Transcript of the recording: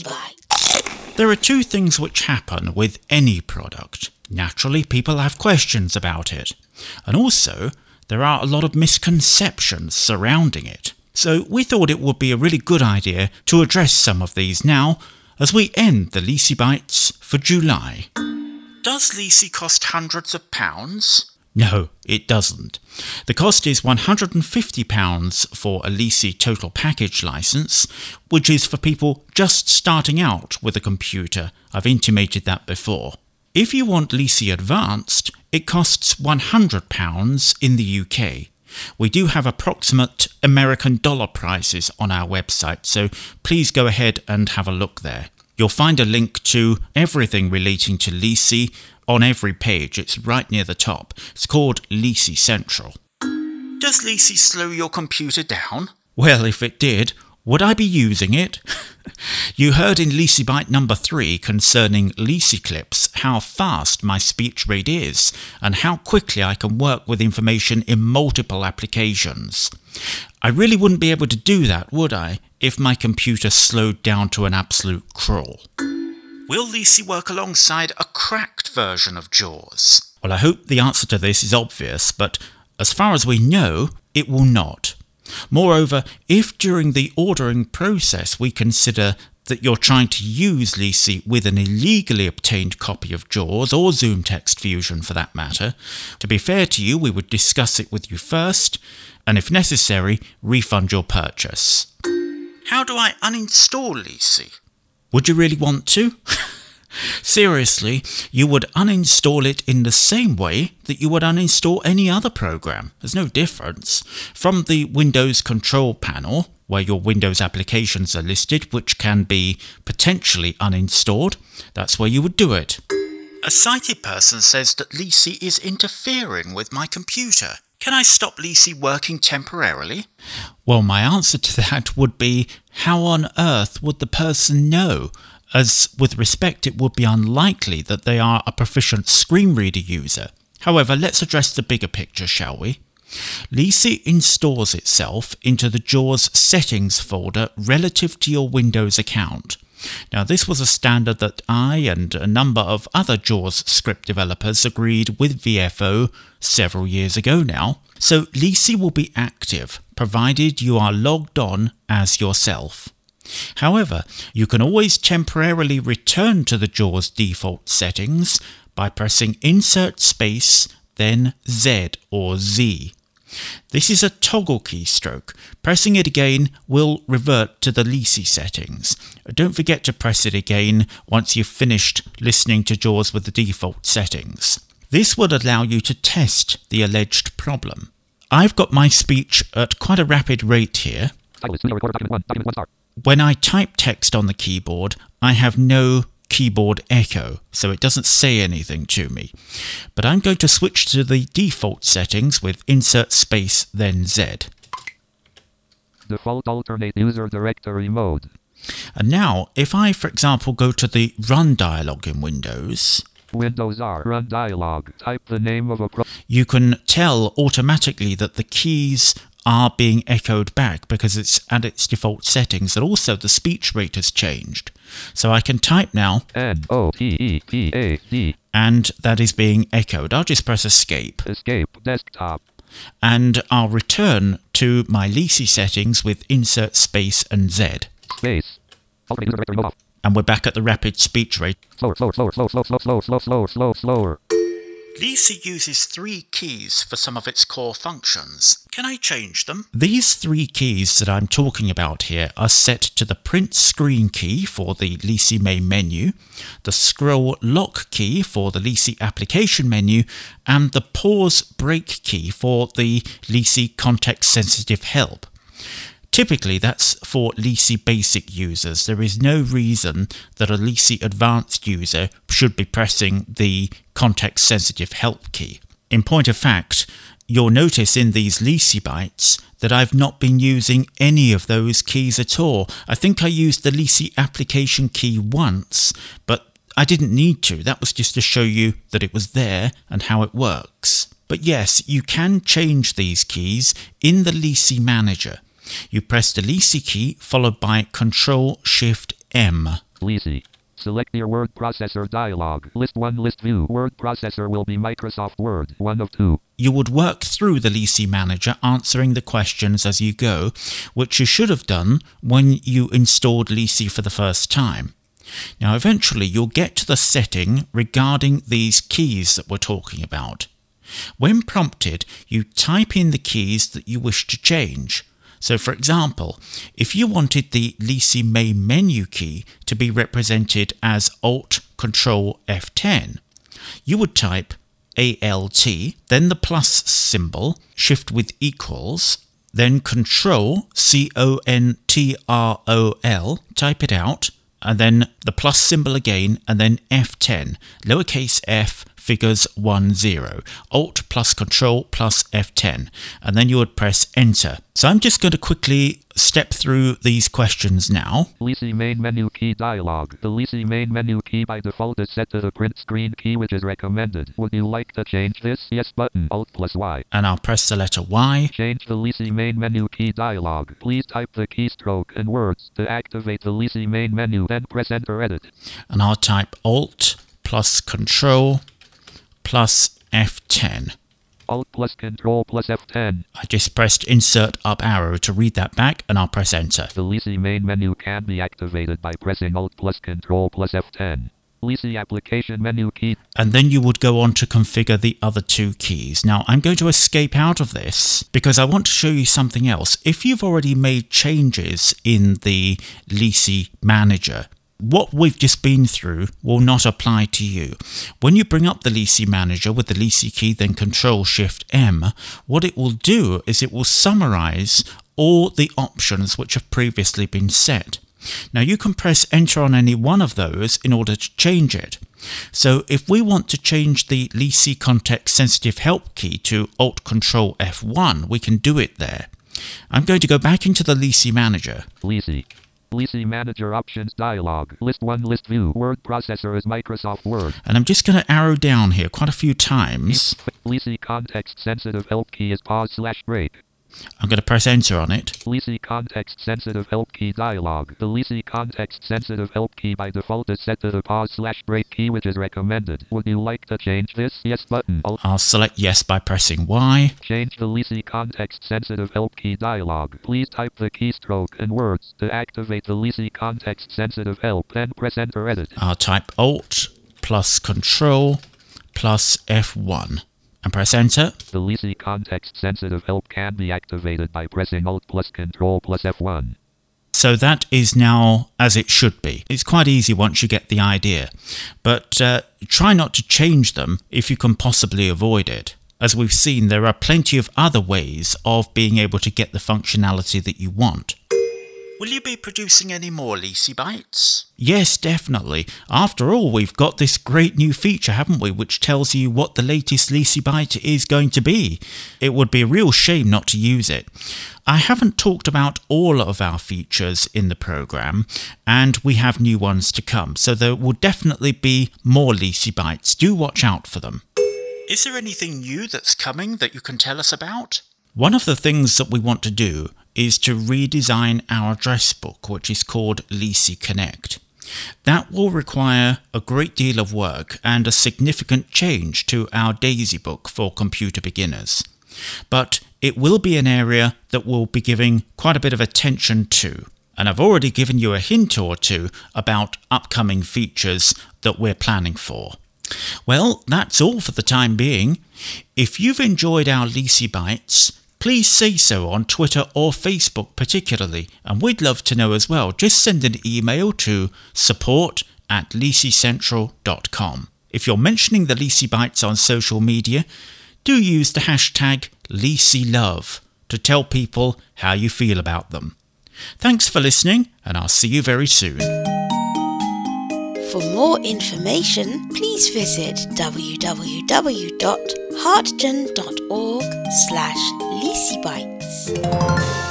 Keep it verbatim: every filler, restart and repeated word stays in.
LeasyBytes. There are two things which happen with any product. Naturally, people have questions about it. And also, there are a lot of misconceptions surrounding it. So we thought it would be a really good idea to address some of these now as we end the LeasyBytes for July. Does Leasy cost hundreds of pounds? No, it doesn't. The cost is one hundred fifty pounds for a Leasy total package license, which is for people just starting out with a computer. I've intimated that before. If you want Leasy Advanced, it costs one hundred pounds in the U K. We do have approximate American dollar prices on our website, so please go ahead and have a look there. You'll find a link to everything relating to Leasy on every page. It's right near the top. It's called Leasy Central. Does Leasy slow your computer down? Well, if it did, would I be using it? You heard in LeasyByte number three concerning Leasy Clips how fast my speech rate is and how quickly I can work with information in multiple applications. I really wouldn't be able to do that, would I, if my computer slowed down to an absolute crawl? Will Leasy work alongside a cracked version of JAWS? Well, I hope the answer to this is obvious, but as far as we know, it will not. Moreover, if during the ordering process we consider that you're trying to use Leasy with an illegally obtained copy of JAWS or Zoom Text Fusion for that matter, to be fair to you, we would discuss it with you first, and if necessary, refund your purchase. How do I uninstall Leasy? Would you really want to? Seriously, you would uninstall it in the same way that you would uninstall any other program. There's no difference. From the Windows control panel, where your Windows applications are listed, which can be potentially uninstalled, that's where you would do it. A sighted person says that Leasy is interfering with my computer. Can I stop Leasy working temporarily? Well, my answer to that would be, how on earth would the person know? As with respect, it would be unlikely that they are a proficient screen reader user. However, let's address the bigger picture, shall we? Leasy installs itself into the JAWS settings folder relative to your Windows account. Now, this was a standard that I and a number of other JAWS script developers agreed with V F O several years ago now. So Leasy will be active, provided you are logged on as yourself. However, you can always temporarily return to the JAWS default settings by pressing Insert Space, then Z or Z. This is a toggle keystroke. Pressing it again will revert to the Leasy settings. Don't forget to press it again once you've finished listening to JAWS with the default settings. This would allow you to test the alleged problem. I've got my speech at quite a rapid rate here. When I type text on the keyboard, I have no keyboard echo, so it doesn't say anything to me. But I'm going to switch to the default settings with Insert Space, then Z. Default alternate user directory mode. And now, if I, for example, go to the Run dialog in Windows, Windows R Run dialog. Type the name of a pro- you can tell automatically that the keys are being echoed back because it's at its default settings, and also the speech rate has changed. So I can type now, N O T E P A D, and that is being echoed. I'll just press Escape. Escape desktop. And I'll return to my Leasy settings with Insert Space and Z. Space. Alternate user directory mode off. And we're back at the rapid speech rate. Slower, slower, slower, slower, slower, slower, slower, slower, slower, slower. Leasy uses three keys for some of its core functions. Can I change them? These three keys that I'm talking about here are set to the print screen key for the Leasy main menu, the scroll lock key for the Leasy application menu, and the pause break key for the Leasy context sensitive help. Typically, that's for Leasy Basic users. There is no reason that a Leasy Advanced user should be pressing the context-sensitive help key. In point of fact, you'll notice in these LeasyBytes that I've not been using any of those keys at all. I think I used the Leasy application key once, but I didn't need to. That was just to show you that it was there and how it works. But yes, you can change these keys in the Leasy Manager. You press the Leasy key followed by Control Shift M. Leasy. Select your word processor dialog. List one, list view. Word processor will be Microsoft Word, one of two. You would work through the Leasy Manager answering the questions as you go, which you should have done when you installed Leasy for the first time. Now eventually you'll get to the setting regarding these keys that we're talking about. When prompted, you type in the keys that you wish to change. So for example, if you wanted the Leasy main menu key to be represented as Alt Control F ten, you would type A L T, then the plus symbol, shift with equals, then Control, C O N T R O L, type it out, and then the plus symbol again, and then F ten, lowercase f, figures one zero, Alt plus Control plus F ten, and then you would press Enter. So I'm just going to quickly step through these questions now. Leasy main menu key dialog. The Leasy main menu key by default is set to the print screen key, which is recommended. Would you like to change this? Yes button, Alt plus Y. And I'll press the letter Y. Change the Leasy main menu key dialog. Please type the keystroke and words to activate the Leasy main menu, then press Enter Edit. And I'll type Alt plus Control plus F ten. Alt plus Control plus F ten. I just pressed Insert Up Arrow to read that back, and I'll press Enter. The Leasy main menu can be activated by pressing Alt plus Control plus F ten. Leasy application menu key. And then you would go on to configure the other two keys. Now I'm going to escape out of this because I want to show you something else. If you've already made changes in the Leasy Manager, what we've just been through will not apply to you. When you bring up the Leasy Manager with the Leasy key, then Control Shift M, what it will do is it will summarize all the options which have previously been set. Now you can press Enter on any one of those in order to change it. So if we want to change the Leasy Context Sensitive Help key to Alt Control F one, we can do it there. I'm going to go back into the Leasy Manager. Leasy. Leasy Manager Options dialog. List one, list view. Word processor is Microsoft Word. And I'm just going to arrow down here quite a few times. Leasy Context Sensitive Help key is pause slash break. I'm going to press Enter on it. Leasy Context Sensitive Help key dialog. The Leasy Context Sensitive Help key by default is set to the pause slash break key, which is recommended. Would you like to change this? Yes button. Alt. I'll select Yes by pressing Y. Change the Leasy Context Sensitive Help key dialog. Please type the keystroke and words to activate the Leasy Context Sensitive Help, then press Enter Edit. I'll type Alt plus Control plus F one. And press Enter. The Leasy Context Sensitive Help can be activated by pressing Alt plus Control plus F one. So that is now as it should be. It's quite easy once you get the idea. But uh, try not to change them if you can possibly avoid it. As we've seen, there are plenty of other ways of being able to get the functionality that you want. Will you be producing any more Leasy Bites? Yes, definitely. After all, we've got this great new feature, haven't we, which tells you what the latest Leasy Bite is going to be. It would be a real shame not to use it. I haven't talked about all of our features in the program, and we have new ones to come, so there will definitely be more Leasy Bites. Do watch out for them. Is there anything new that's coming that you can tell us about? One of the things that we want to do is to redesign our address book, which is called Leasy Connect. That will require a great deal of work and a significant change to our Daisy book for computer beginners. But it will be an area that we'll be giving quite a bit of attention to. And I've already given you a hint or two about upcoming features that we're planning for. Well, that's all for the time being. If you've enjoyed our Leasy Bites, please say so on Twitter or Facebook particularly, and we'd love to know as well. Just send an email to support at leasy central dot com. If you're mentioning the Leasy Bites on social media, do use the hashtag LeasyLove to tell people how you feel about them. Thanks for listening, and I'll see you very soon. For more information, please visit w w w dot hartgen dot org slash leasybites.